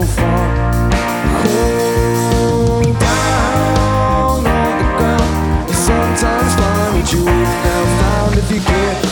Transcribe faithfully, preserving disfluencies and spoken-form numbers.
fall. Hold down on the ground. Sometimes find what you have found if you care.